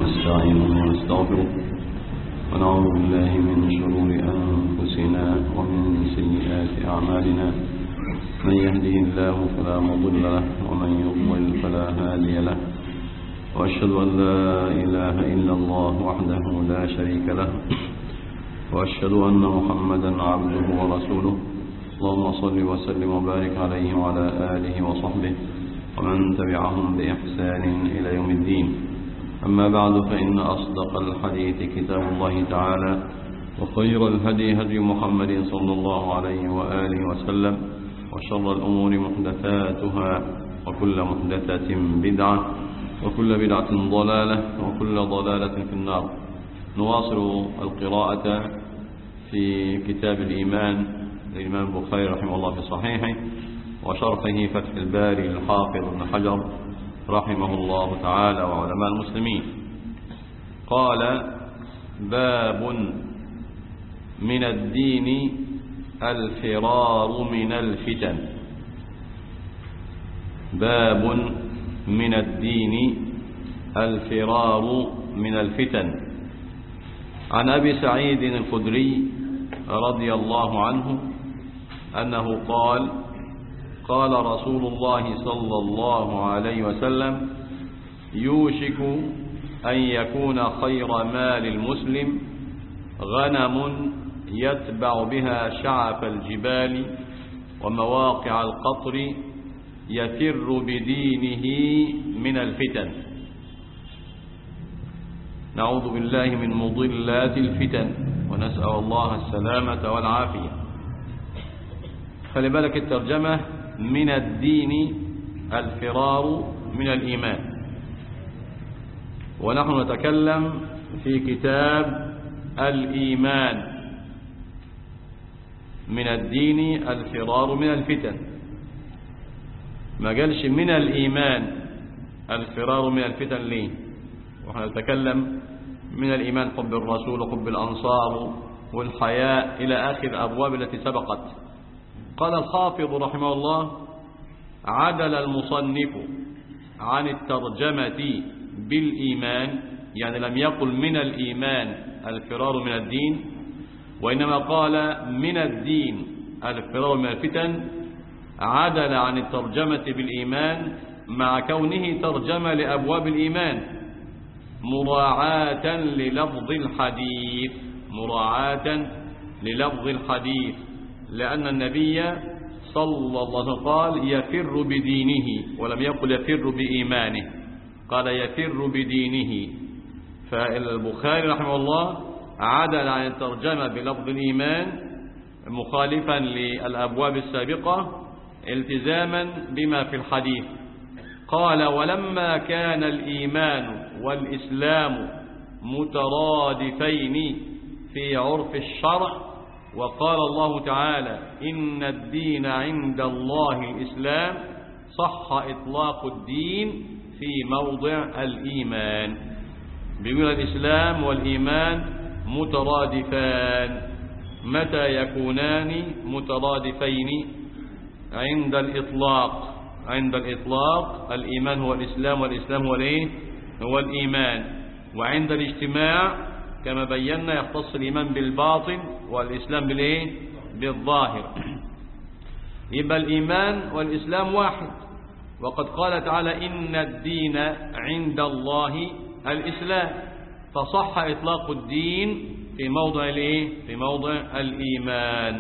نستعينه ونستغفره ونعوذ بالله من شرور أنفسنا ومن سيئات أعمالنا. من يهده الله فلا مضل له ومن يضلل فلا هادي له، وأشهد أن لا إله إلا الله وحده لا شريك له، وأشهد أن محمدا عبده ورسوله. اللهم صل وسلم وبارك عليه وعلى آله وصحبه ومن تبعهم بإحسان إلى يوم الدين. أما بعد، فإن أصدق الحديث كتاب الله تعالى، وخير الهدي هدي محمد صلى الله عليه وآله وسلم، وشر الأمور محدثاتها، وكل محدثة بدعة، وكل بدعة ضلالة، وكل ضلالة في النار. نواصل القراءة في كتاب الإيمان للإمام البخاري رحمه الله في صحيحه، وشرحه فتح الباري للحافظ ابن حجر رحمه الله تعالى وعلماء المسلمين. قال: باب من الدين الفرار من الفتن. باب من الدين الفرار من الفتن. عن أبي سعيد الخدري رضي الله عنه أنه قال: قال رسول الله صلى الله عليه وسلم: يوشك أن يكون خير مال المسلم غنم يتبع بها شعف الجبال ومواقع القطر يفر بدينه من الفتن. نعوذ بالله من مضلات الفتن، ونسأل الله السلامة والعافية. فلذلك الترجمة: من الدين الفرار من الإيمان. ونحن نتكلم في كتاب الإيمان. من الدين الفرار من الفتن، ما قالش من الإيمان الفرار من الفتن. ليه؟ ونحن نتكلم من الإيمان حب الرسول وحب الأنصار والحياء إلى آخر الأبواب التي سبقت. قال الحافظ رحمه الله: عدل المصنف عن الترجمة بالإيمان، يعني لم يقل من الإيمان الفرار من الدين، وإنما قال من الدين الفرار من الفتن. عدل عن الترجمة بالإيمان مع كونه ترجمة لأبواب الإيمان مراعاة للفظ الحديث، مراعاة للفظ الحديث، لأن النبي صلى الله عليه وسلم قال: يفر بدينه، ولم يقل يفر بإيمانه، قال يفر بدينه. فالبخاري رحمه الله عدل عن الترجمة بلفظ الإيمان مخالفا للأبواب السابقة التزاما بما في الحديث. قال: ولما كان الإيمان والإسلام مترادفين في عرف الشرع، وقال الله تعالى: إن الدين عند الله الإسلام، صح إطلاق الدين في موضع الإيمان. بيقول الإسلام والإيمان مترادفان. متى يكونان مترادفين؟ عند الإطلاق. عند الإطلاق الإيمان هو الإسلام، والإسلام هو الإيه؟ هو الإيمان. وعند الاجتماع كما بينا يختص الإيمان بالباطن والإسلام بالإيه؟ بالظاهر. يبقى الإيمان والإسلام واحد. وقد قال تعالى: إن الدين عند الله الإسلام، فصح إطلاق الدين في موضع الإيه؟ في موضع الإيمان.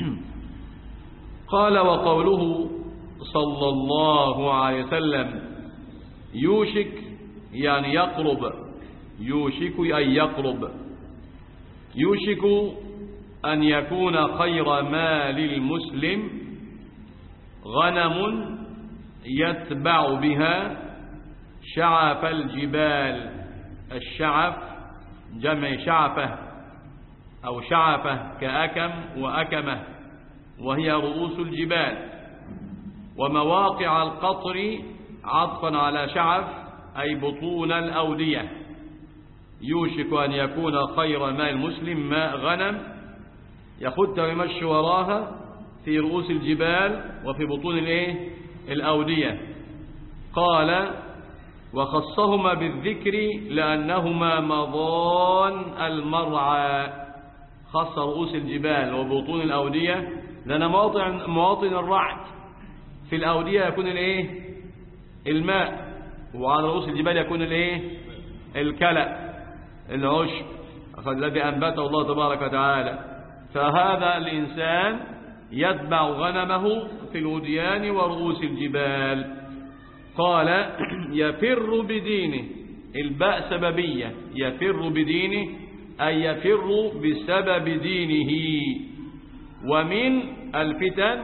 قال: وقوله صلى الله عليه وسلم يوشك، يعني يقرب. يوشك أن يقرب. يوشك أن يكون خير مال المسلم غنم يتبع بها شعف الجبال. الشعف جمع شعفة أو شعفة كأكم وأكمة، وهي رؤوس الجبال. ومواقع القطر عطفا على شعف أي بطون الأودية. يوشك أن يكون خير مال المسلم ماء غنم يخد ويمشي وراها في رؤوس الجبال وفي بطون الأودية. قال: وخصهما بالذكر لأنهما مضان المرعى. خص رؤوس الجبال وبطون الأودية لأن مواطن الرعد في الأودية يكون الايه؟ الماء، وعلى رؤوس الجبال يكون الايه؟ الكلأ العشب الذي أنبته الله تبارك وتعالى. فهذا الإنسان يتبع غنمه في الوديان ورؤوس الجبال. قال يفر بدينه، الباء سببية، يفر بدينه أي يفر بسبب دينه. ومن الفتن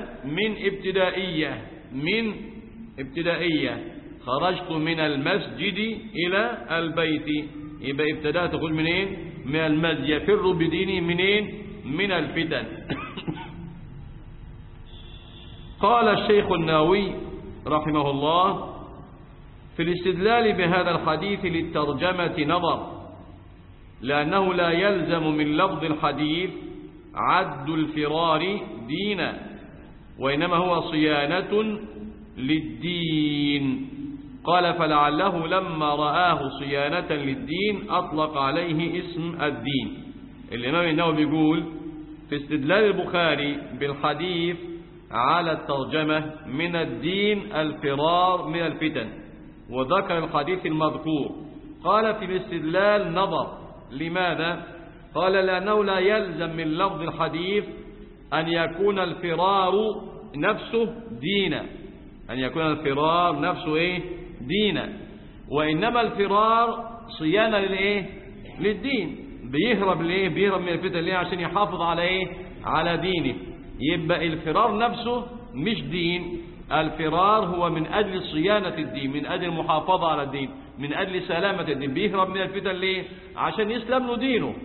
من ابتدائية خرجت من المسجد إلى البيت، يبقى ابتدأت تقول منين؟ من المسجد. يفر بدينه منين؟ من الفتن. قال الشيخ النووي رحمه الله في الاستدلال بهذا الحديث للترجمة نظر، لأنه لا يلزم من لفظ الحديث عد الفرار دينا، وإنما هو صيانة للدين. قال فلعله لما رآه صيانة للدين أطلق عليه اسم الدين. الإمام النووي بيقول في استدلال البخاري بالحديث على الترجمة من الدين الفرار من الفتن، وذكر الحديث المذكور. قال في الاستدلال نظر. لماذا؟ قال لأنه لا يلزم من لفظ الحديث أن يكون الفرار نفسه دينا، أن يكون الفرار نفسه إيه؟ دينا، وإنما الفرار صيانة للإيه؟ للدين. بيهرب ليه؟ بيهرب من الفتن ليه؟ عشان يحافظ على إيه؟ على دينه. يبقى الفرار نفسه مش دين، الفرار هو من أجل صيانة الدين، من أجل المحافظة على الدين، من أجل سلامة الدين. بيهرب من الفتن ليه؟ عشان يسلم له دينه.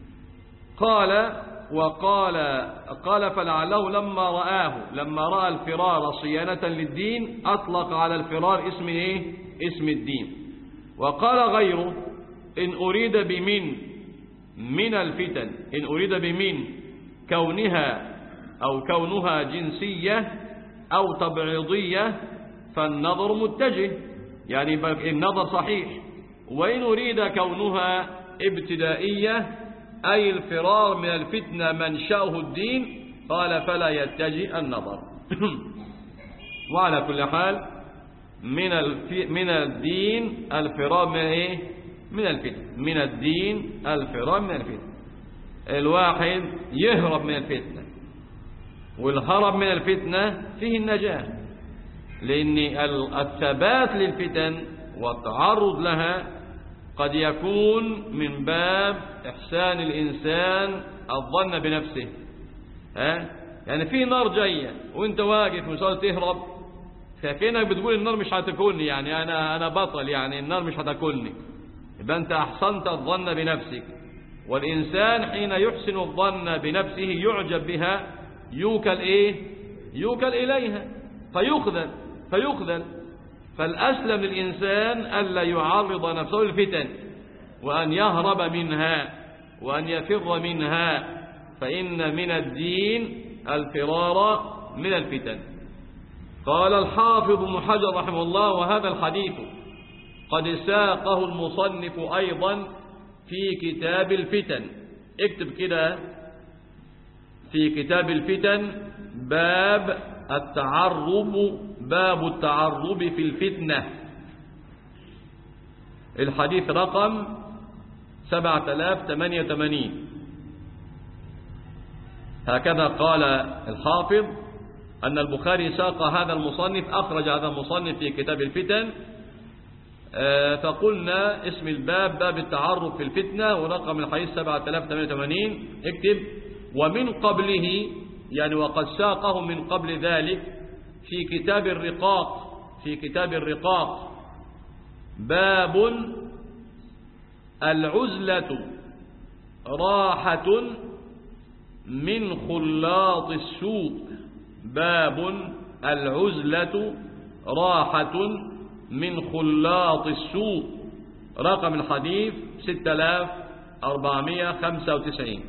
قال فلعله لما رأى الفرار صيانة للدين أطلق على الفرار اسم إيه؟ اسم الدين. وقال غيره إن أريد بمن من الفتن، إن أريد بمن كونها جنسية أو تبعيضية فالنظر متجه، يعني النظر صحيح. وإن أريد كونها ابتدائية أي الفرار من الفتنة منشأه الدين قال فلا يتجه النظر. وعلى كل حال من الدين الفرار من ايه؟ من الفتنة. من الدين الفرار من الفتنة. الواحد يهرب من الفتنة، والهرب من الفتنة فيه النجاة، لأن الثبات للفتن والتعرض لها قد يكون من باب إحسان الإنسان الظن بنفسه. يعني في نار جاية وانت واقف مش تهرب، فكأنك بتقول النار مش هتاكلني، يعني أنا بطل، يعني النار مش هتاكلني. يبقى أنت أحسنت الظن بنفسك. والإنسان حين يحسن الظن بنفسه يعجب بها يوكل إليها فيخذل. فالأسلم للإنسان ألا يعرض نفسه للفتن، وأن يهرب منها وأن يفر منها، فإن من الدين الفرار من الفتن. قال الحافظ ابن حجر رحمه الله وهذا الحديث قد ساقه المصنف أيضا في كتاب الفتن. اكتب كده في كتاب الفتن باب التعرب في الفتنة، الحديث رقم 7088. هكذا قال الحافظ أن البخاري ساق هذا المصنف، أخرج هذا المصنف في كتاب الفتن. فقلنا اسم الباب باب التعرب في الفتنة، ورقم الحديث 7088. اكتب ومن قبله، يعني وقد ساقه من قبل ذلك في كتاب الرقاق باب العزلة راحة من خلاط السوق. باب العزلة راحة من خلاط السوق، رقم الحديث 6495.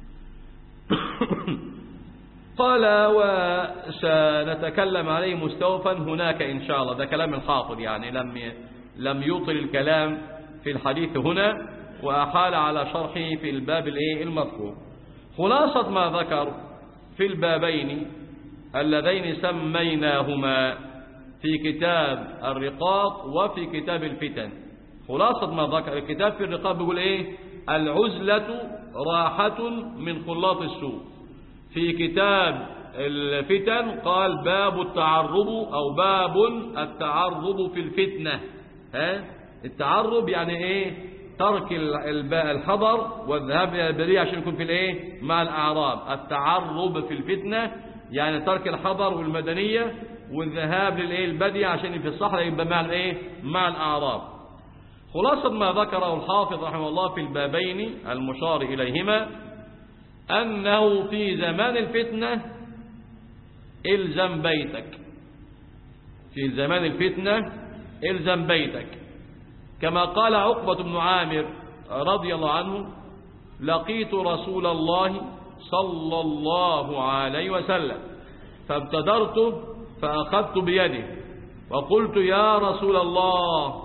قال وسنتكلم عليه مستوفا هناك إن شاء الله. ده كلام الحافظ، يعني لم يطل الكلام في الحديث هنا، وأحال على شرحه في الباب المذكور. خلاصة ما ذكر في البابين اللذين سميناهما في كتاب الرقاق وفي كتاب الفتن. خلاصة ما ذكر الكتاب في الرقاق بيقول العزلة راحة من خلاط السوء. في كتاب الفتن قال باب التعرب أو باب التعرب في الفتنة. التعرب يعني ترك الحضر والذهاب إلى البرية عشان يكون في مع الأعراب. التعرب في الفتنة يعني ترك الحضر والمدنية والذهاب للبدية عشان في الصحراء يبقى مع الأعراب. خلاصة ما ذكره الحافظ رحمه الله في البابين المشار إليهما أنه في زمان الفتنة إلزم بيتك. في زمان الفتنة إلزم بيتك، كما قال عقبة بن عامر رضي الله عنه: لقيت رسول الله صلى الله عليه وسلم فابتدرته فأخذت بيده وقلت: يا رسول الله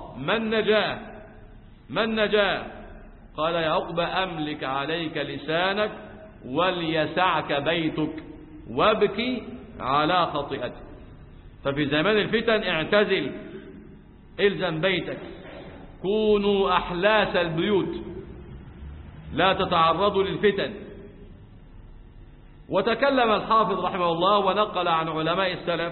من نجاه؟ قال: يا عقبة أملك عليك لسانك وليسعك بيتك وابكي على خطيئتك. ففي زمان الفتن اعتزل، الزم بيتك، كونوا أحلاس البيوت، لا تتعرضوا للفتن. وتكلم الحافظ رحمه الله ونقل عن علماء السلف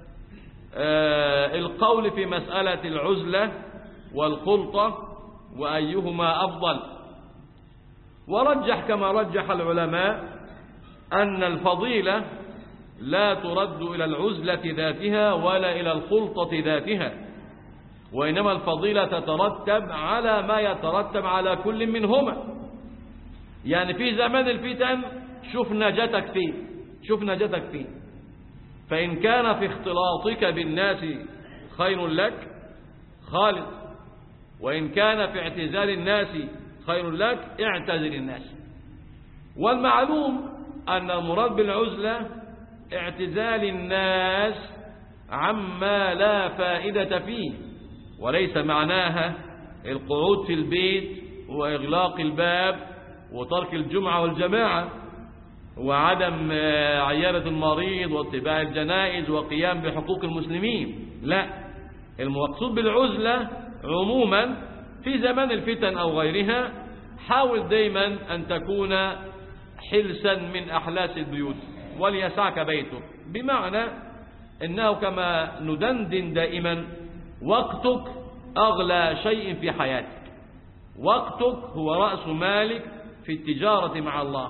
القول في مسألة العزلة والخلطة وأيهما أفضل، ورجح كما رجح العلماء أن الفضيلة لا ترد إلى العزلة ذاتها ولا إلى الخلطة ذاتها، وإنما الفضيلة تترتب على ما يترتب على كل منهما. يعني في زمان الفتن شوف نجتك فيه، فإن كان في اختلاطك بالناس خير لك خالط، وإن كان في اعتزال الناس خير لك اعتزل الناس. والمعلوم أن المراد بالعزلة اعتزال الناس عما لا فائدة فيه، وليس معناها القعود في البيت وإغلاق الباب وترك الجمعة والجماعة وعدم عيادة المريض واتباع الجنائز وقيام بحقوق المسلمين. لا، المقصود بالعزلة عموما في زمان الفتن أو غيرها حاول دايما أن تكون حلسا من أحلاس البيوت وليسعك بيتك، بمعنى إنه كما ندندن دائما وقتك أغلى شيء في حياتك. وقتك هو رأس مالك في التجارة مع الله.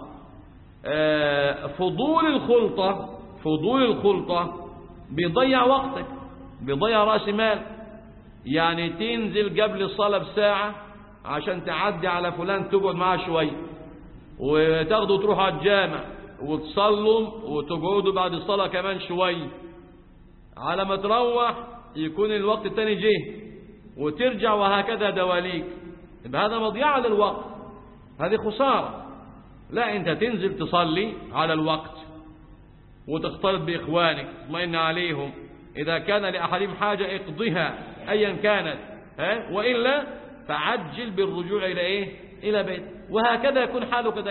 فضول الخلطة بيضيع وقتك، بيضيع رأس مال. يعني تنزل قبل الصلاة بساعة عشان تعدي على فلان تقعد معاه شوي، وتاخده تروح على الجامع وتصلوا وتقعدوا بعد الصلاة كمان شوي، على ما تروح يكون الوقت التاني جه وترجع، وهكذا دواليك. هذا مضيعة للوقت، هذه خسارة. لا، انت تنزل تصلي على الوقت وتختلط بإخوانك تطمئن عليهم، إذا كان لأحدهم حاجة اقضيها أيا كانت، وإلا فعجل بالرجوع إلى بيت. وهكذا يكون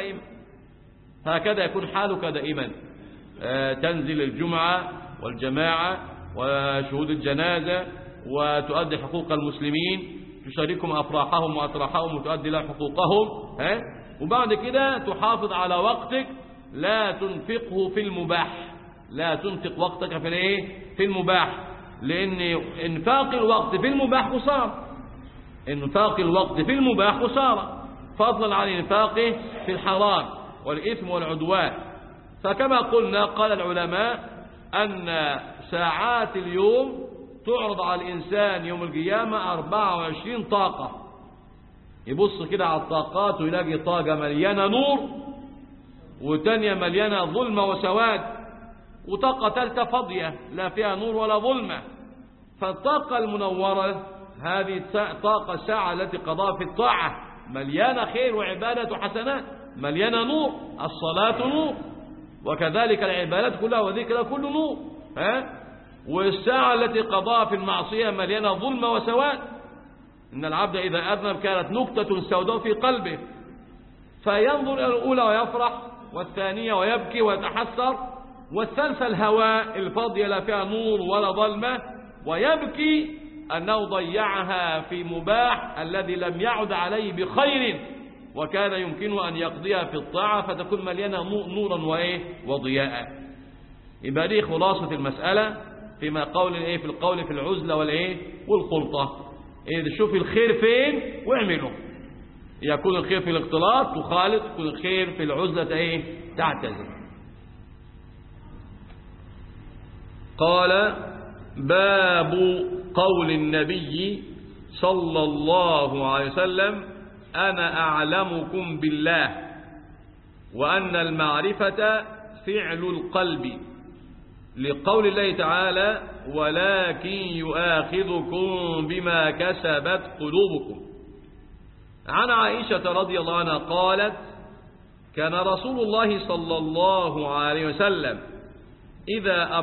حالك دائما. تنزل الجمعة والجماعة وشهود الجنازة وتؤدي حقوق المسلمين، تشاركهم أفراحهم وأتراحهم وتؤدي لهم حقوقهم، وبعد كده تحافظ على وقتك، لا تنفقه في المباح، لا تنفق وقتك في المباح، لأن انفاق الوقت في المباح خسارة، فضلا عن انفاقه في الحرام والإثم والعدوان. فكما قلنا قال العلماء أن ساعات اليوم تعرض على الإنسان يوم القيامة 24 طاقة. يبص كده على الطاقات ويلاقي طاقة مليانة نور، وتانية مليانة ظلمة وسواد، وطاقة ثالثة فاضية لا فيها نور ولا ظلمة. فالطاقة المنورة هذه طاقة الساعة التي قضاها في الطاعة، مليانة خير وعبادة وحسنات، مليانة نور. الصلاة نور، وكذلك العبادات كلها وذكرها كله نور. والساعة التي قضاها في المعصية مليانة ظلمة وسواد، إن العبد إذا أذنب كانت نكتة سوداء في قلبه، فينظر إلى الأولى ويفرح، والثانية ويبكي ويتحسر، والثالثة الهواء الفاضية لا فيها نور ولا ظلمة، ويبكي أنه ضيعها في مباح الذي لم يعد عليه بخير وكان يمكنه أن يقضيها في الطاعة فتكون مليانة نورا وضياء. يبقى دي خلاصة المسألة فيما قول في القول في العزلة والخلطة. شوف الخير فين واعمله. يكون الخير في الاختلاط تخالط، يكون الخير في العزلة تعتزل. قال باب قول النبي صلى الله عليه وسلم أنا أعلمكم بالله، وأن المعرفة فعل القلب، لقول الله تعالى ولكن يؤاخذكم بما كسبت قلوبكم. عن عائشة رضي الله عنها قالت كان رسول الله صلى الله عليه وسلم إذا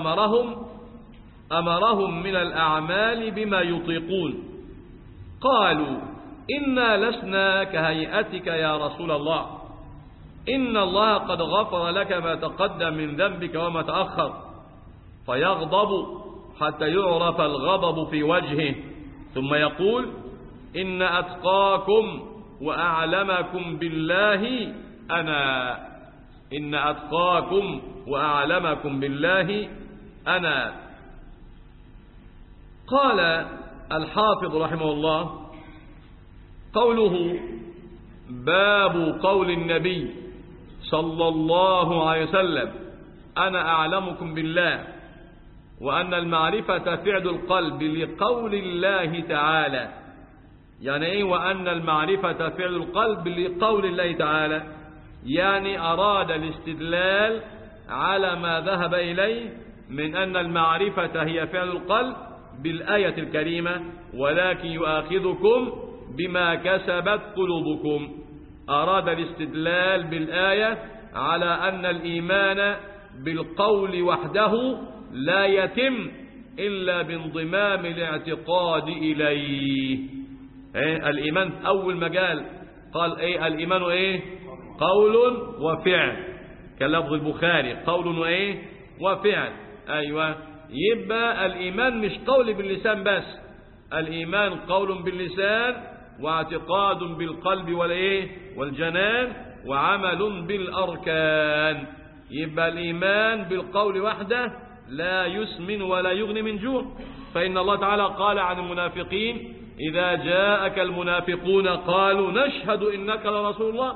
أمرهم من الأعمال بما يطيقون قالوا إنا لسنا كهيئتك يا رسول الله، إن الله قد غفر لك ما تقدم من ذنبك وما تأخر، فيغضب حتى يعرف الغضب في وجهه، ثم يقول إن أتقاكم وأعلمكم بالله أنا، إن أتقاكم وأعلمكم بالله أنا. قال الحافظ رحمه الله قوله باب قول النبي صلى الله عليه وسلم أنا أعلمكم بالله، وأن المعرفة فعل القلب، لقول الله تعالى. يعني إيه وأن المعرفة فعل القلب لقول الله تعالى؟ يعني أراد الاستدلال على ما ذهب إليه من أن المعرفة هي فعل القلب بالآية الكريمة ولكن يؤاخذكم بما كسبت قلوبكم. أراد الاستدلال بالآية على أن الإيمان بالقول وحده لا يتم إلا بانضمام الاعتقاد إليه. الإيمان أول مجال قال الإيمان قول وفعل كلفظ البخاري، قول وفعل. أيوة، يبقى الإيمان مش قول باللسان بس، الإيمان قول باللسان واعتقاد بالقلب والجنان وعمل بالأركان. يبقى الإيمان بالقول وحده لا يسمن ولا يغني من جوع، فإن الله تعالى قال عن المنافقين إذا جاءك المنافقون قالوا نشهد إنك لرسول الله،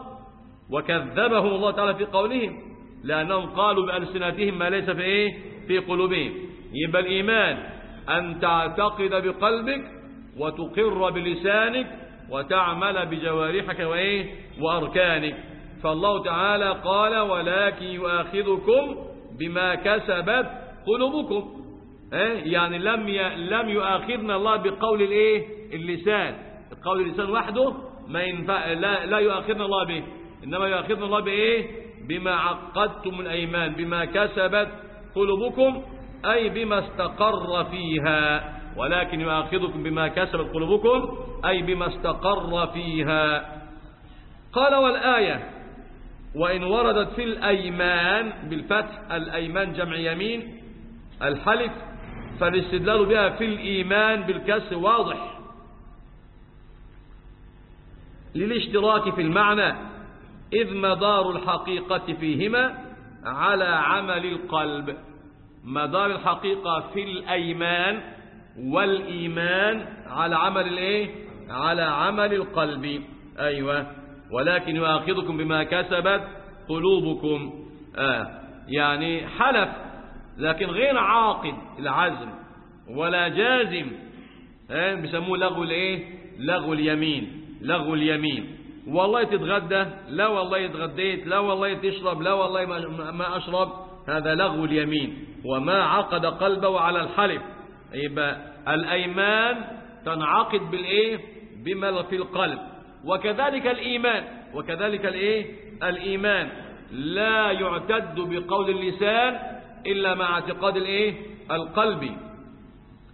وكذبهم الله تعالى في قولهم لأنهم قالوا بألسنتهم ما ليس في قلوبهم. يبقى الإيمان أن تعتقد بقلبك وتقر بلسانك وتعمل بجوارحك وأركانك. فالله تعالى قال ولكن يؤاخذكم بما كسبت قلوبكم، يعني لم يؤاخذنا الله بقول اللسان. قول اللسان وحده ما ينفع، لا يؤاخذنا الله به، إنما يؤاخذنا الله بما عقدتم الأيمان، بما كسبت قلوبكم أي بما استقر فيها، ولكن يؤاخذكم بما كسبت قلوبكم أي بما استقر فيها. قال والآية وإن وردت في الأيمان بالفتح، الأيمان جمع يمين الحلف، فالاستدلال بها في الإيمان بالكسر واضح للاشتراك في المعنى، إذ مدار الحقيقة فيهما على عمل القلب. مدار الحقيقة في الأيمان والإيمان على عمل على عمل القلب. أيوة، ولكن يؤاخذكم بما كسبت قلوبكم. يعني حلف لكن غير عاقد العزم ولا جازم، بيسموه لغو اليمين. لغو اليمين، والله تتغدى، لا والله اتغديت، لا والله تشرب، لا والله ما أشرب، هذا لغو اليمين وما عقد قلبه على الحلف. يبقى الأيمان تنعقد بما في القلب، وكذلك الإيمان لا يعتد بقول اللسان إلا مع اعتقاد القلب.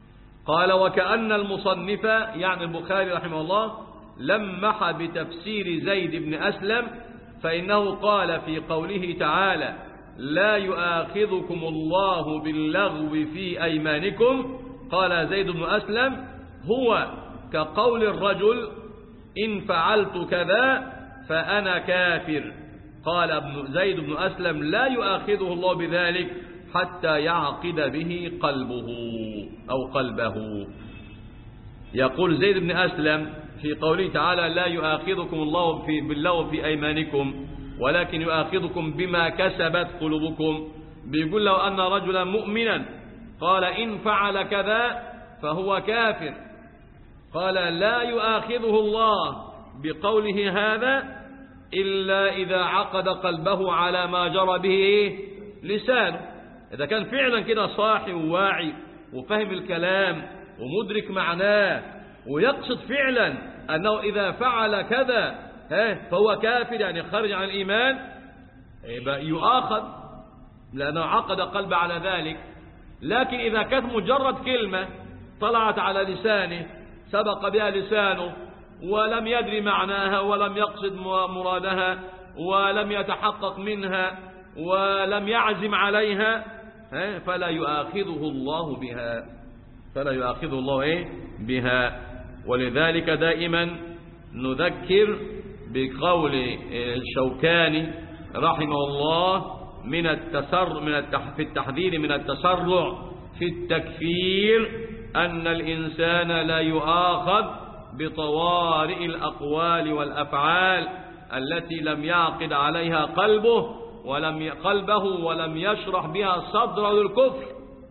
قال وكأن المصنف يعني البخاري رحمه الله لمح بتفسير زيد بن أسلم، فإنه قال في قوله تعالى لا يؤاخذكم الله باللغو في أيمانكم، قال زيد بن أسلم هو كقول الرجل إن فعلت كذا فأنا كافر. قال زيد بن أسلم لا يؤاخذه الله بذلك حتى يعقد به قلبه أو قلبه. يقول زيد بن أسلم في قوله تعالى لا يؤاخذكم الله باللغو في أيمانكم ولكن يؤاخذكم بما كسبت قلوبكم، بيقول لو أن رجلا مؤمنا قال إن فعل كذا فهو كافر، قال لا يؤاخذه الله بقوله هذا إلا إذا عقد قلبه على ما جرى به لسانه. إذا كان فعلا كده صاحي وواعي وفهم الكلام ومدرك معناه ويقصد فعلا أنه إذا فعل كذا فهو كافر يعني خارج عن الإيمان، يؤاخذ لأنه عقد قلبه على ذلك. لكن إذا كانت مجرد كلمة طلعت على لسانه سبق بها لسانه ولم يدري معناها ولم يقصد مرادها ولم يتحقق منها ولم يعزم عليها فلا يؤاخذه الله بها، فلا يؤاخذه الله بها. ولذلك دائما نذكر بقول الشوكاني رحمه الله في التحذير من التسرع في التكفير، أن الإنسان لا يؤاخذ بطوارئ الأقوال والأفعال التي لم يعقد عليها قلبه ولم يشرح بها صدره للكفر،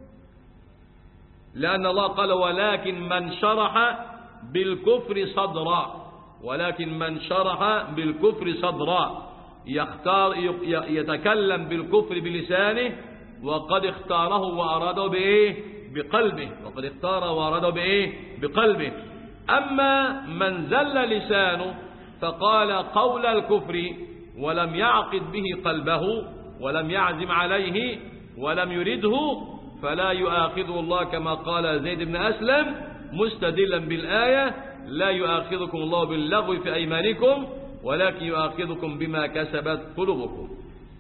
لأن الله قال ولكن من شرح بالكفر صدرا، ولكن من شرح بالكفر صدرا يتكلم بالكفر بلسانه وقد اختاره وأراده بقلبه، وقد اختار وأراده بقلبه. أما من زل لسانه فقال قول الكفر ولم يعقد به قلبه ولم يعزم عليه ولم يرده فلا يؤاخذه الله كما قال زيد بن أسلم مستدلا بالآية لا يؤاخذكم الله باللغو في أيمانكم ولكن يؤاخذكم بما كسبت قلوبكم.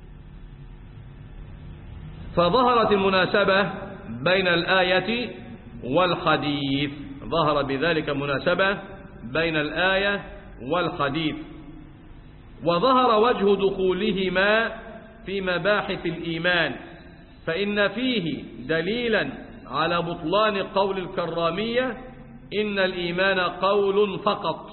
فظهرت المناسبة بين الآية والحديث، ظهر بذلك مناسبة بين الآية والحديث، وظهر وجه دخولهما في مباحث الإيمان، فإن فيه دليلا على بطلان قول الكرامية إن الإيمان قول فقط.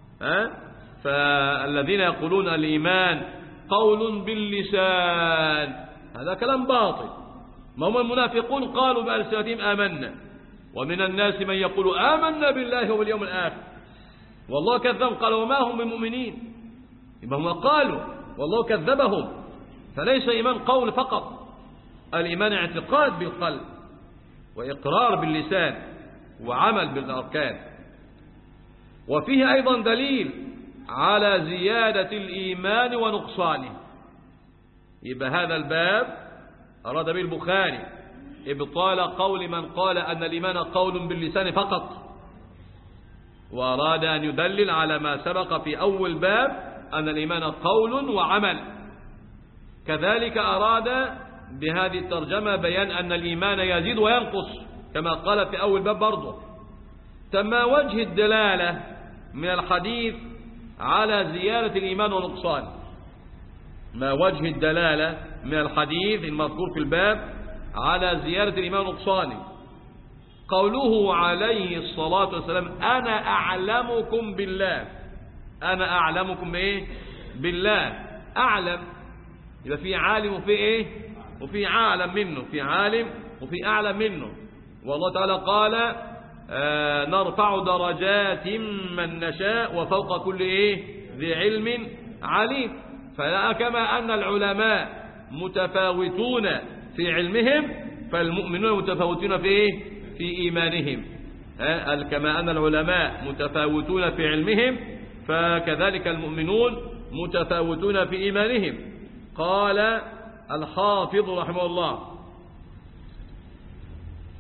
فالذين يقولون الإيمان قول باللسان هذا كلام باطل. ما هم المنافقون قالوا بألسنتهم آمنا، ومن الناس من يقول آمنا بالله وباليوم الآخر والله كذبهم قالوا وما هم بمؤمنين، يبقى هم قالوا والله كذبهم. فليس إيمان قول فقط، الإيمان اعتقاد بالقلب وإقرار باللسان وعمل بالأركان. وفيه أيضا دليل على زيادة الإيمان ونقصانه. يبقى هذا الباب أراد به البخاري إبطال قول من قال أن الإيمان قول باللسان فقط، وأراد أن يدلل على ما سبق في أول باب أن الإيمان قول وعمل. كذلك أراد بهذه الترجمة بيان أن الإيمان يزيد وينقص كما قال في أول باب برضه. ثم وجه الدلالة من الحديث على زيادة الإيمان ونقصان، ما وجه الدلالة من الحديث المذكور في الباب على زيادة الإيمان ونقصانه؟ قوله عليه الصلاة والسلام أنا أعلمكم بالله، أنا أعلمكم بالله. أعلم يبقى في عالم وفي وفي عالم منه، في عالم وفي أعلم منه. والله تعالى قال نرفع درجات من نشاء وفوق كل ذي علم عليم. فكما أن العلماء متفاوتون في علمهم فالمؤمنون متفاوتون في إيمانهم. كما أن العلماء متفاوتون في علمهم فكذلك المؤمنون متفاوتون في إيمانهم. قال الحافظ رحمه الله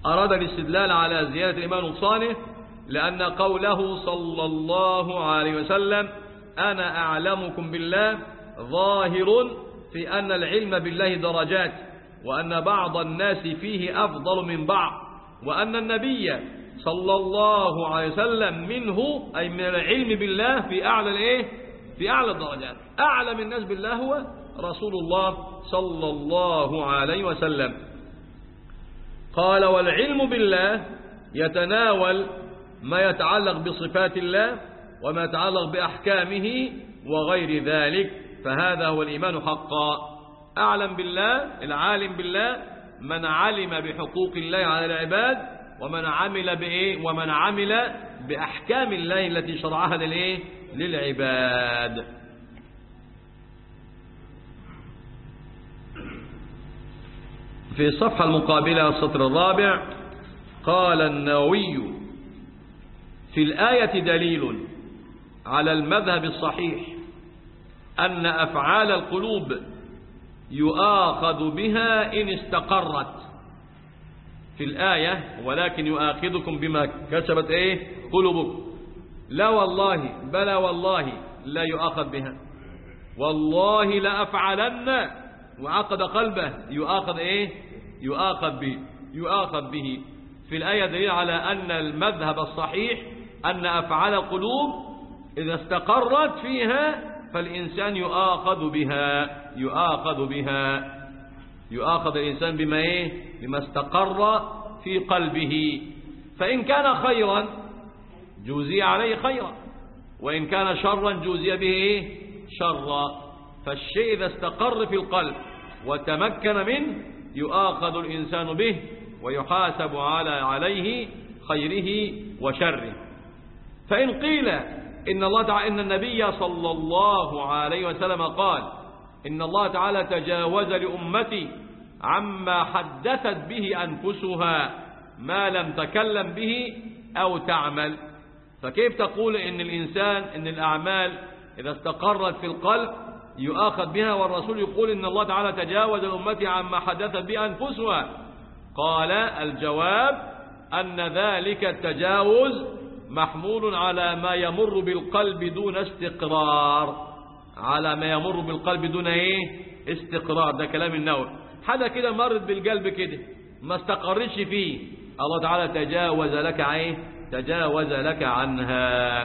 أراد الاستدلال على زيادة الإيمان ونقصانه لأن قوله صلى الله عليه وسلم أنا أعلمكم بالله ظاهر في أن العلم بالله درجات، وأن بعض الناس فيه أفضل من بعض، وأن النبي صلى الله عليه وسلم منه أي من العلم بالله في أعلى في أعلى الدرجات. أعلم الناس بالله هو رسول الله صلى الله عليه وسلم. قال والعلم بالله يتناول ما يتعلق بصفات الله وما يتعلق بأحكامه وغير ذلك، فهذا هو الإيمان حقا. أعلم بالله العالم بالله من علم بحقوق الله على العباد ومن عمل ومن عمل بأحكام الله التي شرعها للعباد. في الصفحة المقابلة السطر الرابع قال النووي في الآية دليل على المذهب الصحيح أن أفعال القلوب يؤاخذ بها إن استقرت. في الآية ولكن يؤاخذكم بما كسبت قلوبكم. لا والله بلى والله لا يؤاخذ بها، والله لأفعلن، وعقد قلبه يؤاخذ به. في الآية دليل على أن المذهب الصحيح أن أفعال القلوب إذا استقرت فيها فالإنسان يؤاخذ الإنسان بما استقر في قلبه. فإن كان خيرا جوزي عليه خيرا، وإن كان شرا جوزي به شرا. فالشيء إذا استقر في القلب وتمكن منه يؤاخذ الإنسان به ويحاسب عليه خيره وشره. فإن قيل إن النبي صلى الله عليه وسلم قال إن الله تعالى تجاوز لأمتي عما حدثت به أنفسها ما لم تكلم به أو تعمل، فكيف تقول إن الأعمال إذا استقرت في القلب يؤاخذ بها، والرسول يقول إن الله تعالى تجاوز لأمتي عما حدثت به أنفسها؟ قال الجواب أن ذلك التجاوز محمول على ما يمر بالقلب دون استقرار، استقرار. ده كلام النووي. حاجة كده مرت بالقلب كده ما استقرش فيه، الله تعالى تجاوز لك عنها.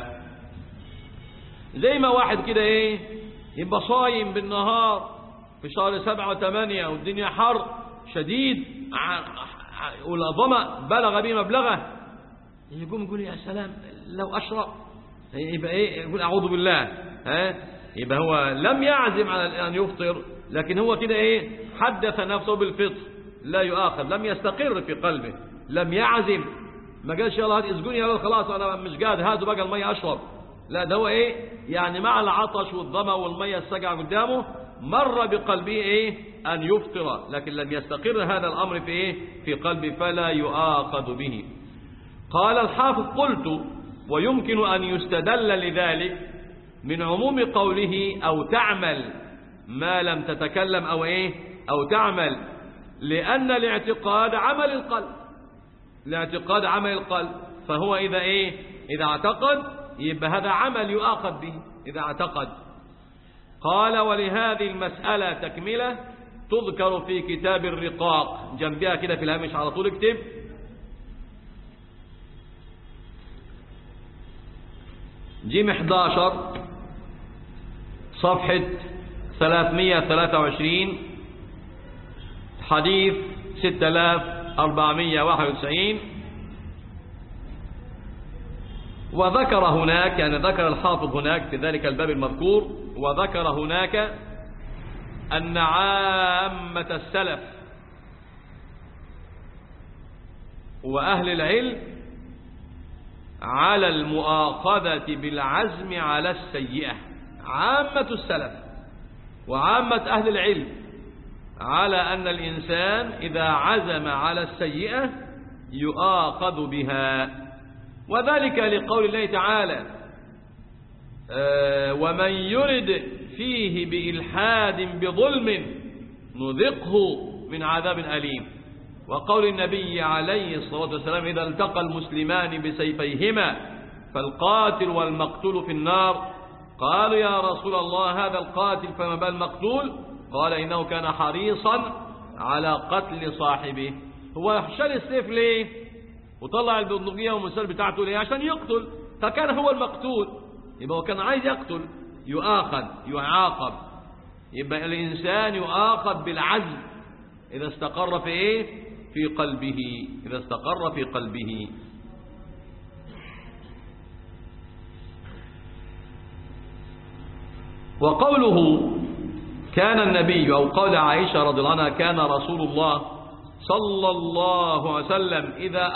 زي ما واحد كده يبقى صايم بالنهار في شهر 7 و8 والدنيا حر شديد والظمأ بلغ به مبلغه، يقول يا سلام لو أشرب، يبقى يقول أعوذ بالله، يبقى هو لم يعزم على أن يفطر، لكن هو كده حدث نفسه بالفطر، لا يؤاخذ، لم يستقر في قلبه، لم يعزم، ما قالش يلا هات اسقوني يلا خلاص أنا مش قادر هاتوا بقى المية أشرب، لا ده هو يعني مع العطش والظما والمية السجع قدامه مر بقلبه أن يفطر، لكن لم يستقر هذا الأمر في قلبه فلا يؤاخذ به. قال الحافظ قلت ويمكن أن يستدل لذلك من عموم قوله أو تعمل ما لم تتكلم أو تعمل، لأن الاعتقاد عمل القلب، فهو إذا اعتقد يبقى هذا عمل يؤاخذ به إذا اعتقد. قال ولهذه المسألة تكملة تذكر في كتاب الرقاق، جنبها كده في الهامش على طول اكتب جيم 11 صفحة 323 حديث 6491. وذكر هناك يعني ذكر الحافظ هناك في ذلك الباب المذكور، وذكر هناك أن عامة السلف وأهل العلم على المؤاخذة بالعزم على السيئة. عامة السلف وعامة أهل العلم على أن الإنسان إذا عزم على السيئة يؤاخذ بها، وذلك لقول الله تعالى ومن يرد فيه بإلحاد بظلم نذقه من عذاب أليم. وقول النبي عليه الصلاة والسلام إذا التقى المسلمان بسيفيهما فالقاتل والمقتول في النار. قالوا يا رسول الله هذا القاتل فما بال المقتول؟ قال إنه كان حريصا على قتل صاحبه. هو شال السيف ليه وطلع البندقية والمسدس بتاعته ليه؟ عشان يقتل، فكان هو المقتول، يبقى هو كان عايز يقتل، يؤاخذ يعاقب. يبقى الإنسان يؤاخذ بالعزم إذا استقر في إيه؟ في قلبه، إذا استقر في قلبه. وقوله كان النبي أو قول عائشة رضي الله عنها كان رسول الله صلى الله عليه وسلم إذا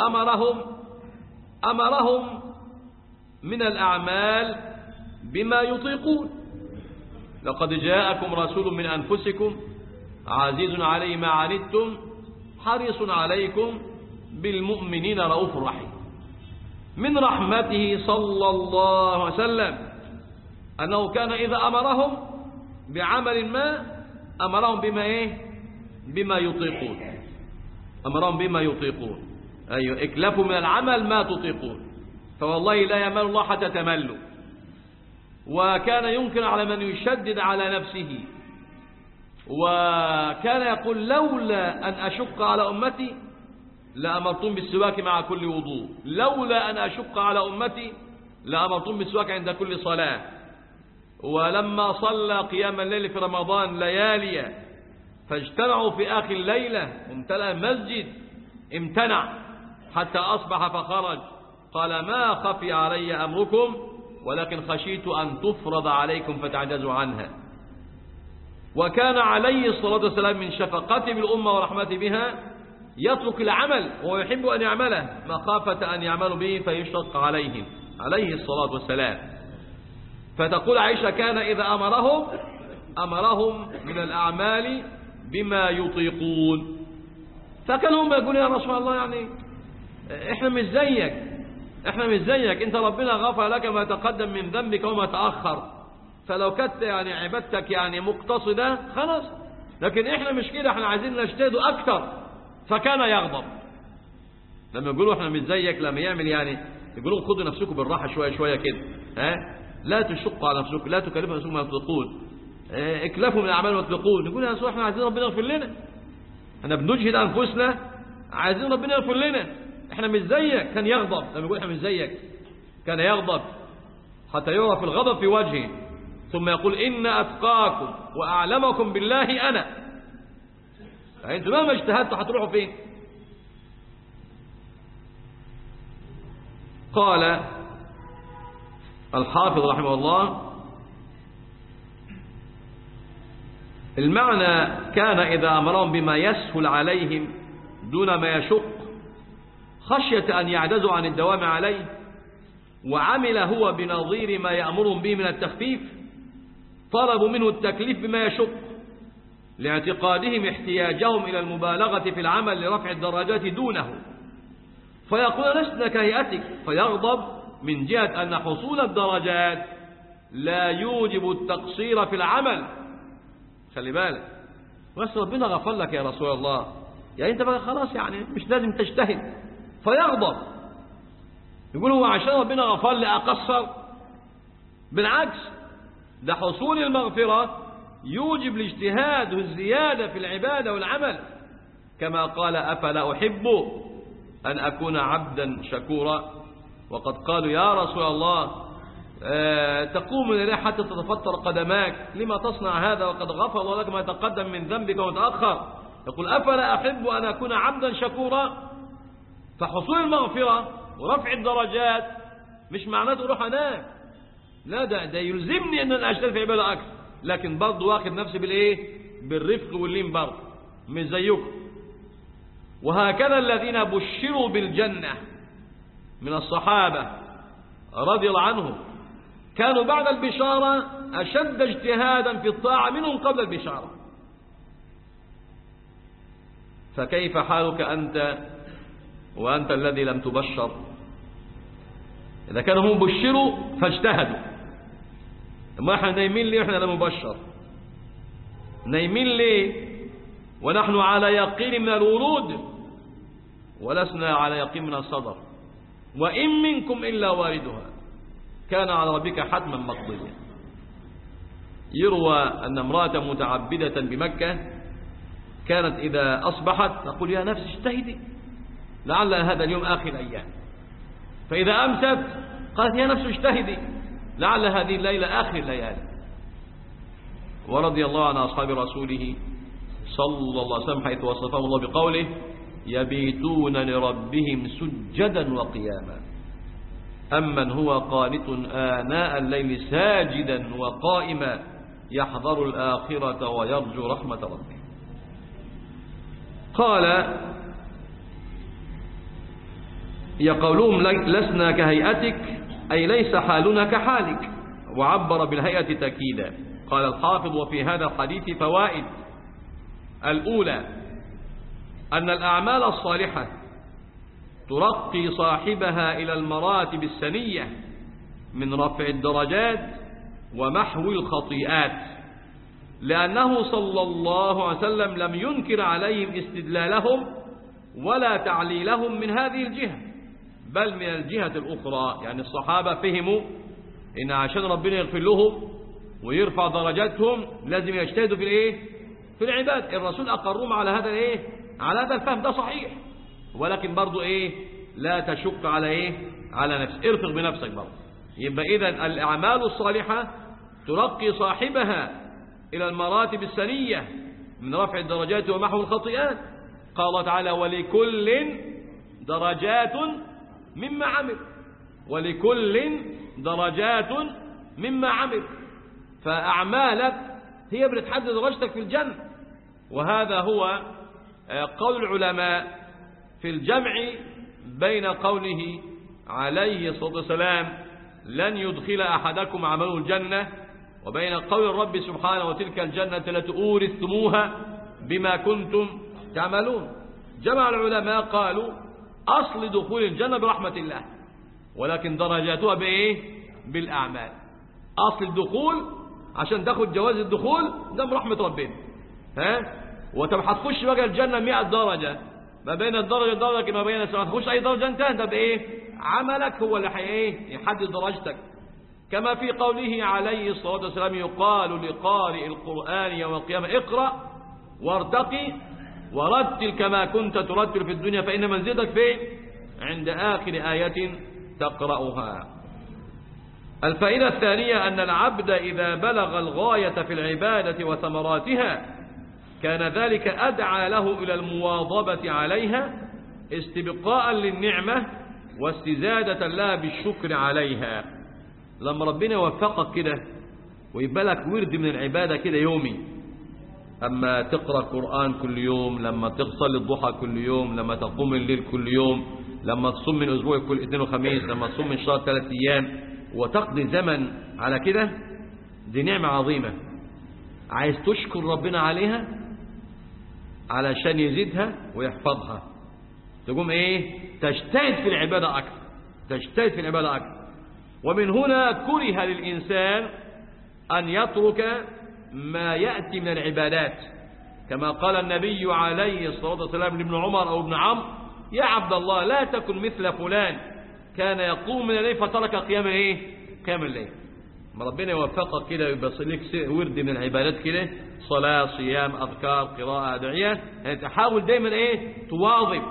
أمرهم من الأعمال بما يطيقون. لقد جاءكم رسول من أنفسكم عزيز عليه ما عنتم حريص عليكم بالمؤمنين رؤوف رحيم. من رحمته صلى الله عليه وسلم أنه كان إذا أمرهم بعمل ما أمرهم بما إيه؟ بما يطيقون. أمرهم بما يطيقون، أيوة اكلفوا من العمل ما تطيقون، فوالله لا يمل الله حتى تملوا. وكان ينكر على من يشدد على نفسه، وكان يقول لولا أن أشق على أمتي لأمرتم بالسواك مع كل وضوء، لولا أن أشق على أمتي لأمرتم بالسواك عند كل صلاة. ولما صلى قيام الليل في رمضان ليالي فاجتمعوا في آخر الليلة وامتلأ المسجد امتنع حتى أصبح فخرج قال ما خفي علي أمركم ولكن خشيت أن تفرض عليكم فتعجزوا عنها. وكان عليه الصلاة والسلام من شفقته بالأمة ورحمته بها يترك العمل ويحب أن يعمله مخافة أن يعملوا به فيشق عليهم عليه الصلاة والسلام. فتقول عائشة كان إذا أمرهم من الأعمال بما يطيقون. فكان هم يقول يا رسول الله يعني احنا مش زيك، انت ربنا غفر لك ما تقدم من ذنبك وما تأخر، فلو كنت يعني عبادتك يعني مقتصدة خلاص، لكن احنا مش كده، احنا عايزين نجتهد اكثر. فكان يغضب لما يقولوا احنا مش زيك، لما يعمل يعني يقولوا خدوا نفسكم بالراحة شوية شوية كده، لا تشقوا على نفسكم، لا تكلفوا نفسكم ما تطيقون، اكلفوا من الاعمال ما تطيقون. نقول يا رسول احنا عايزين ربنا يغفر لنا، احنا بنجهد انفسنا عايزين ربنا يغفر لنا، احنا مش زيك. كان يغضب لما يقول احنا مش زيك، كان يغضب حتى يرى في الغضب في وجهه، ثم يقول إن أتقاكم وأعلمكم بالله أنا. يعني انتم مهما اجتهدتوا هتروحوا فين؟ قال الحافظ رحمه الله المعنى كان إذا أمرهم بما يسهل عليهم دون ما يشق خشية أن يعجزوا عن الدوام عليه، وعمل هو بنظير ما يأمرهم به من التخفيف، طلبوا منه التكليف بما يشق لاعتقادهم احتياجهم إلى المبالغة في العمل لرفع الدرجات دونه، فيقول لسنا كهيئتك، فيغضب من جهة أن حصول الدرجات لا يوجب التقصير في العمل. خلي بالك، بس ربنا غفر لك يا رسول الله، يعني انت بقى خلاص يعني مش لازم تجتهد. فيغضب يقول هو عشان ربنا غفر لي أقصر؟ بالعكس، ده حصول المغفرة يوجب الاجتهاد والزيادة في العبادة والعمل، كما قال أفلا أحب أن أكون عبدا شكورا. وقد قالوا يا رسول الله تقوم من الليل حتى تتفطر قدماك، لما تصنع هذا وقد غفر الله لك ما تقدم من ذنبك وما تأخر؟ يقول أفلا أحب أن أكون عبدا شكورا. فحصول المغفرة ورفع الدرجات مش معناته روح أنام، لا، ده يلزمني أن أنا أشتغل في عبادة أكثر، لكن برضه واخد نفسي بالإيه؟ بالرفق واللين برضه مش زيكم. وهكذا الذين بشروا بالجنة من الصحابة رضي الله عنهم كانوا بعد البشارة أشد اجتهادا في الطاعة منهم قبل البشارة. فكيف حالك أنت وأنت الذي لم تبشر؟ إذا كانوا هم بشروا فاجتهدوا، ما احنا نايمين ليه احنا لم نبشر؟ نايمين ليه ونحن على يقين من الورود ولسنا على يقين من الصدر، وإن منكم إلا واردها كان على ربك حتما مقضيا. يروى أن امرأة متعبدة بمكة كانت إذا أصبحت تقول يا نفس اجتهدي لعل هذا اليوم آخر الأيام، فإذا أمست قالت يا نفس اجتهدي لعل هذه الليلة آخر الليالي. ورضي الله عن أصحاب رسوله صلى الله عليه وسلم حيث وصفهم الله بقوله يبيتون لربهم سجدا وقياما، أمن هو قانت آناء الليل ساجدا وقائما يحذر الآخرة ويرجو رحمة ربه. قال يقولون لسنا كهيئتك أي ليس حالنا كحالك، وعبر بالهيئة تأكيدا. قال الحافظ وفي هذا الحديث فوائد. الأولى أن الأعمال الصالحة ترقي صاحبها إلى المراتب السنية من رفع الدرجات ومحو الخطيئات، لأنه صلى الله عليه وسلم لم ينكر عليهم استدلالهم ولا تعليلهم من هذه الجهة، بل من الجهة الأخرى. يعني الصحابة فهموا إن عشان ربنا يغفر لهم ويرفع درجاتهم لازم يجتهدوا في الايه؟ في العباد. الرسول أقرهم على هذا الايه؟ على هذا الفهم، ده صحيح، ولكن برضو ايه؟ لا تشك على ايه؟ على نفسك، ارفق بنفسك برضو. يبقى إذن الأعمال الصالحة ترقي صاحبها إلى المراتب السنية من رفع الدرجات ومحو الخطيئات. قال الله تعالى ولكل درجات مما عمل، ولكل درجات مما عمل. فأعمالك هي بتحدد درجتك في الجنة، وهذا هو قول العلماء في الجمع بين قوله عليه الصلاة والسلام لن يدخل أحدكم عمله الجنة، وبين قول الرب سبحانه وتلك الجنة التي أورثتموها بما كنتم تعملون. جمع العلماء قالوا أصل دخول الجنة برحمة الله، ولكن درجاتها بإيه؟ بالأعمال. أصل الدخول عشان تاخد جواز الدخول ده برحمة ربنا، وانت ما هتخش بقى الجنة 100 درجة، ما بين الدرجة درجة ما بين السماء، تخش أي درجة انت بإيه؟ عملك هو اللي يحدد درجتك. كما في قوله عليه الصلاة والسلام يقال لقارئ القرآن يوم القيامة اقرأ وارتقي ورتل كما كنت ترتل في الدنيا فإن منزلتك فين؟ عند آخر آية تقرأها. الفائدة الثانية أن العبد إذا بلغ الغاية في العبادة وثمراتها كان ذلك أدعى له إلى المواظبة عليها استبقاء للنعمة واستزادة لها بالشكر عليها. لما ربنا يوفقك كده ويبقى لك ورد من العبادة كده يومي، أما تقرأ قرآن كل يوم، لما تصلي الضحى كل يوم، لما تقوم الليل كل يوم، لما تصوم من أسبوع كل اثنين وخميس، لما تصوم من شهر 3 أيام، وتقضي زمن على كده، دي نعمة عظيمة. عايز تشكر ربنا عليها علشان يزيدها ويحفظها، تقوم ايه؟ تجتهد في العبادة أكثر، تجتهد في العبادة أكثر. ومن هنا كره للإنسان أن يترك ما يأتي من العبادات، كما قال النبي عليه الصلاة والسلام لابن عمر أو ابن عمرو يا عبد الله لا تكن مثل فلان كان يقوم من الليل فترك قيام ايه؟ قيام الليل. ما ربنا يوفقك كده ويبقى لك ورد من العبادات كده، صلاة، صيام، أذكار، قراءة، أدعية، يعني تحاول دايما ايه؟ تواظب.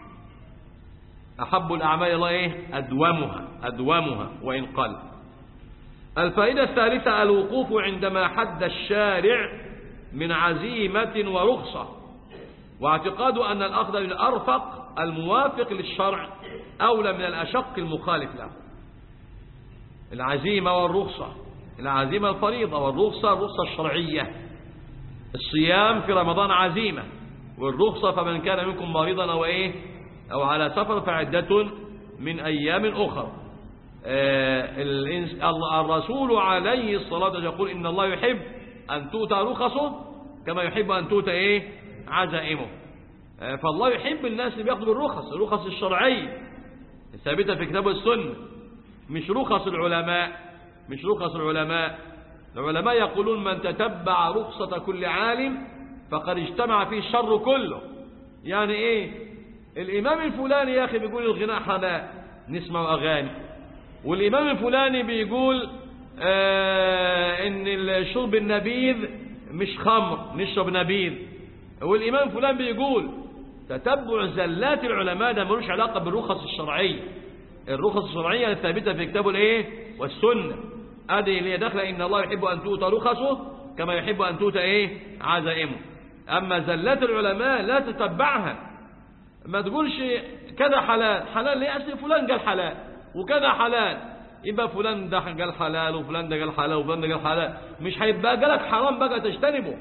أحب الأعمال الله ايه؟ أدومها وإن قل. الفائدة الثالثة الوقوف عندما حد الشارع من عزيمة ورخصة، واعتقاد أن الأخذ بالأرفق الموافق للشرع أولى من الأشق المخالف له. العزيمة والرخصة، العزيمة الفريضة والرخصة الرخصة الشرعية. الصيام في رمضان عزيمة، والرخصة فمن كان منكم مريضا أو على سفر فعدة من أيام أخر. الرسول عليه الصلاة والسلام يقول إن الله يحب أن تؤتى رخصه كما يحب أن تؤتى عزائمه. فالله يحب الناس اللي بياخذوا بالرخص، الرخص الشرعية الثابتة في كتاب السنة، مش رخص العلماء، مش رخص العلماء. العلماء يقولون من تتبع رخصة كل عالم فقد اجتمع فيه الشر كله. يعني ايه؟ الإمام الفلاني يا أخي بيقول الغناء حلال نسمع أغاني، والإمام الفلاني بيقول إن شرب النبيذ مش خمر نشرب نبيذ، والإمام فلان بيقول. تتبع زلات العلماء ده ملوش علاقة بالرخص الشرعية. الرخص الشرعية الثابتة في كتابه الإيه والسنة، هذه اللي هي داخلة إن الله يحب أن تؤتى رخصه كما يحب أن تؤتى إيه عزائمه. أما زلات العلماء لا تتبعها، ما تقولش كذا حلال حلال ليه؟ أصل فلان قال حلال وكذا حلال، يبقى فلان ده قال حلال وفلان ده قال حلال وفلان ده قال حلال، مش هيبقى قالك حرام بقى تجتنبه.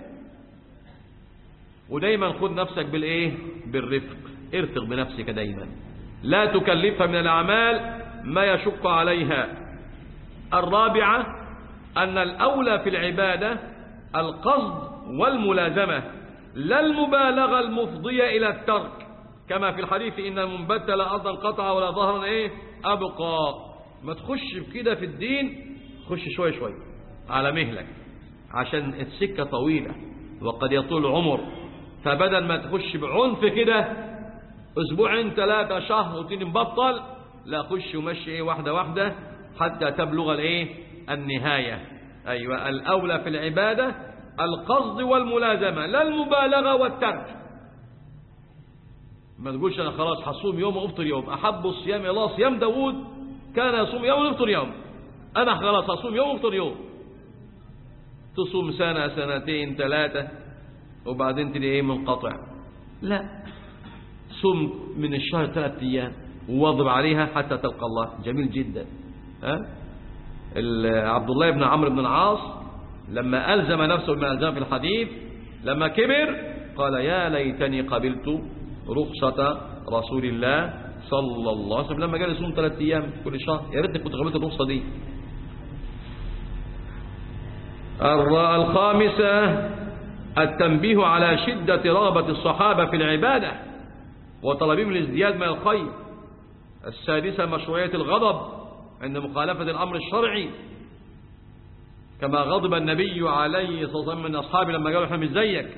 ودايما خذ نفسك بالايه بالرفق، ارفق بنفسك دايما، لا تكلفها من الأعمال ما يشق عليها. الرابعة أن الأولى في العبادة القصد والملازمة لا المبالغة المفضية إلى الترك، كما في الحديث إن المنبت لا أرضا قطع ولا ظهرا إيه أبقى. ما تخش كده في الدين، خش شوي شوي على مهلك عشان السكة طويلة وقد يطول العمر. فبدل ما تخش بعنف كده أسبوعين 3 شهر وتيجي مبطل، لا خش ومشي إيه واحدة واحدة حتى تبلغ الإيه النهاية. أيوة، الأولى في العبادة القصد والملازمة لا المبالغة والترك. ما تقولش أنا خلاص حصوم يوم وأفطر يوم، أحب الصيام إلى الله صيام داود كان يصوم يوم ويفطر يوم، أنا خلاص أصوم يوم وأفطر يوم. تصوم سنة 2 3 وبعدين تلاقي إيه منقطع. لا، صم من الشهر 3 أيام وواظب عليها حتى تلقى الله. جميل جدا. عبد الله بن عمرو بن العاص لما ألزم نفسه بما ألزم في الحديث، لما كبر قال يا ليتني قبلت رخصة رسول الله صلى الله عليه وسلم لما قال يصوم 3 أيام كل شهر، يا ريتني كنت قبلت الرخصة دي. الخامسة التنبيه على شدة رغبة الصحابة في العبادة وطلبهم الازدياد من الخير. السادسة مشروعية الغضب عند مخالفة الأمر الشرعي، كما غضب النبي عليه الصلاة والسلام من أصحابه لما قالوا احنا مش زيك.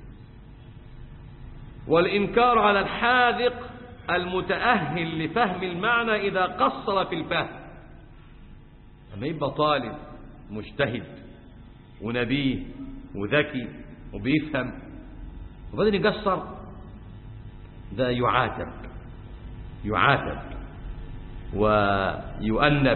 والإنكار على الحاذق المتأهل لفهم المعنى إذا قصر في الفهم. لما يبقى طالب مجتهد ونبيه وذكي وبيفهم وبعدين يقصر، ده يعاتب ويؤنب.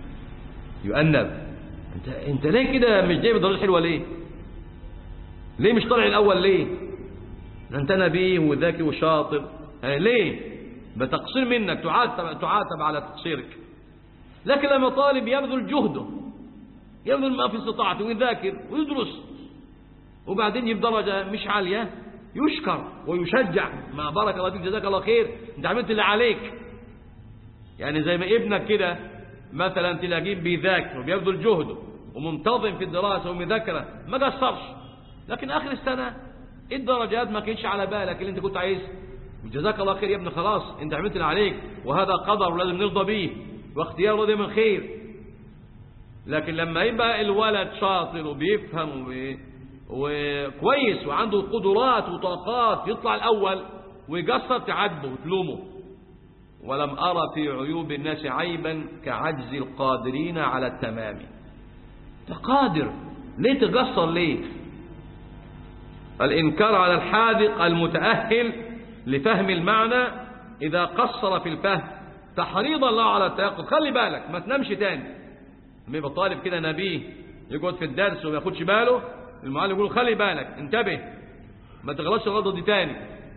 انت ليه كده مش جايب درجة حلوة؟ ليه مش طالع الأول؟ ليه انت نبيه وذكي وشاطر؟ ليه بتقصير منك تعاتب على تقصيرك؟ لكن لما طالب يبذل جهده، يبذل ما في استطاعته ويذاكر ويدرس وبعدين يجيب درجة مش عالية، يشكر ويشجع، مع بارك الله فيك جزاك الله خير انت عملت اللي عليك. يعني زي ما ابنك كده مثلا تلاقيه بيذاكر وبيبذل جهده ومنتظم في الدراسة ومذاكرة ما قصرش، لكن آخر السنة الدرجات ما كانتش على بالك اللي انت كنت عايز. جزاك الله خير يا ابني، خلاص انت عملت اللي عليك وهذا قدر ولازم نرضى به واختيار الله دايما خير. لكن لما يبقى الولد شاطر وبيفهم وكويس وعنده قدرات وطاقات يطلع الأول ويقصر تعاتبه وتلومه. ولم أرى في عيوب الناس عيبا كعجز القادرين على التمام. تقادر ليه تقصر؟ ليه؟ الإنكار على الحاذق المتأهل لفهم المعنى إذا قصر في الفهم تحريضا له على التيقظ. خلي بالك ما تنامش تاني. لما يبقى طالب كده نبيه يقعد في الدرس وما ياخدش باله، المعلم يقول خلي بالك انتبه ما تغلطش الغلطة دي تاني.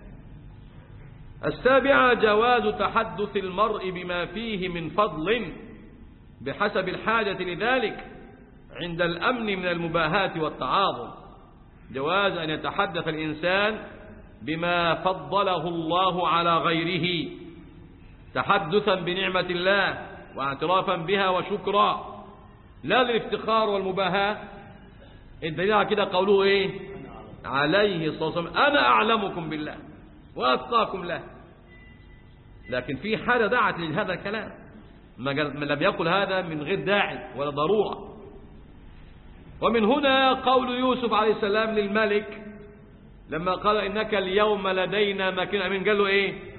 السابعة جواز تحدث المرء بما فيه من فضل بحسب الحاجة لذلك عند الأمن من المباهات والتعاظم. جواز أن يتحدث الإنسان بما فضله الله على غيره تحدثا بنعمة الله واعترافا بها وشكرا، لا للافتخار والمباهاة. الدليل على كده قوله ايه عليه الصلاة والسلام أنا أعلمكم بالله وأتقاكم له. لكن في حالة دعت لهذا الكلام، ما لم يقل هذا من غير داعي ولا ضرورة. ومن هنا قول يوسف عليه السلام للملك لما قال إنك اليوم لدينا مكين أمين، قال له إيه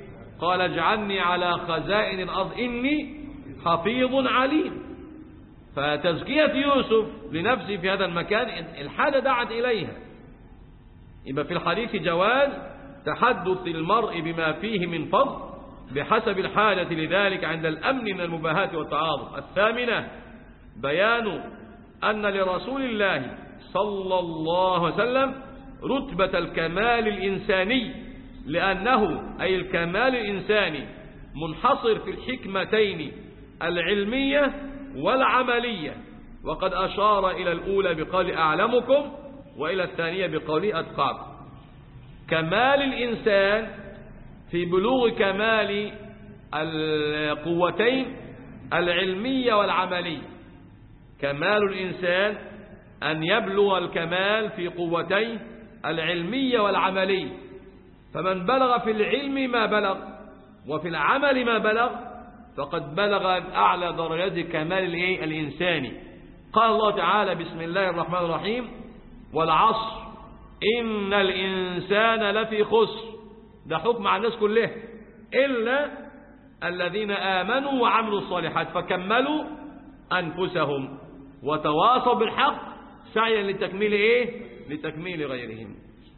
قال اجعلني على خزائن الأرض إني حفيظ عليم. فتزكية يوسف لنفسه في هذا المكان الحاجة دعت إليها. يبقى في الحديث جواز تحدث المرء بما فيه من فضل بحسب الحاجة لذلك عند الأمن من المباهات والتعارض. الثامنة بيان أن لرسول الله صلى الله عليه وسلم رتبة الكمال الإنساني، لأنه أي الكمال الإنساني منحصر في الحكمتين العلمية والعملية، وقد أشار إلى الأولى بقول أعلمكم وإلى الثانية بقول أتقاكم. كمال الإنسان في بلوغ كمال القوتين العلمية والعملية. كمال الإنسان أن يبلغ الكمال في قوتين العلمية والعملية، فمن بلغ في العلم ما بلغ وفي العمل ما بلغ فقد بلغ أعلى درجات كمال الإنساني. قال الله تعالى بسم الله الرحمن الرحيم والعصر إن الإنسان لفي خسر. ده حكم على الناس كلها إلا الذين آمنوا وعملوا الصالحات فكملوا أنفسهم وتواصوا بالحق سعيا لتكميل لتكميل غيرهم.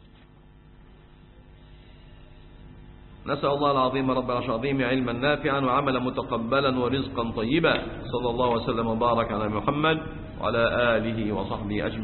نسأل الله العظيم رب العرش العظيم علما نافعا وعملا متقبلا ورزقا طيبا. صلى الله وسلم وبارك على محمد وعلى آله وصحبه أجمعين.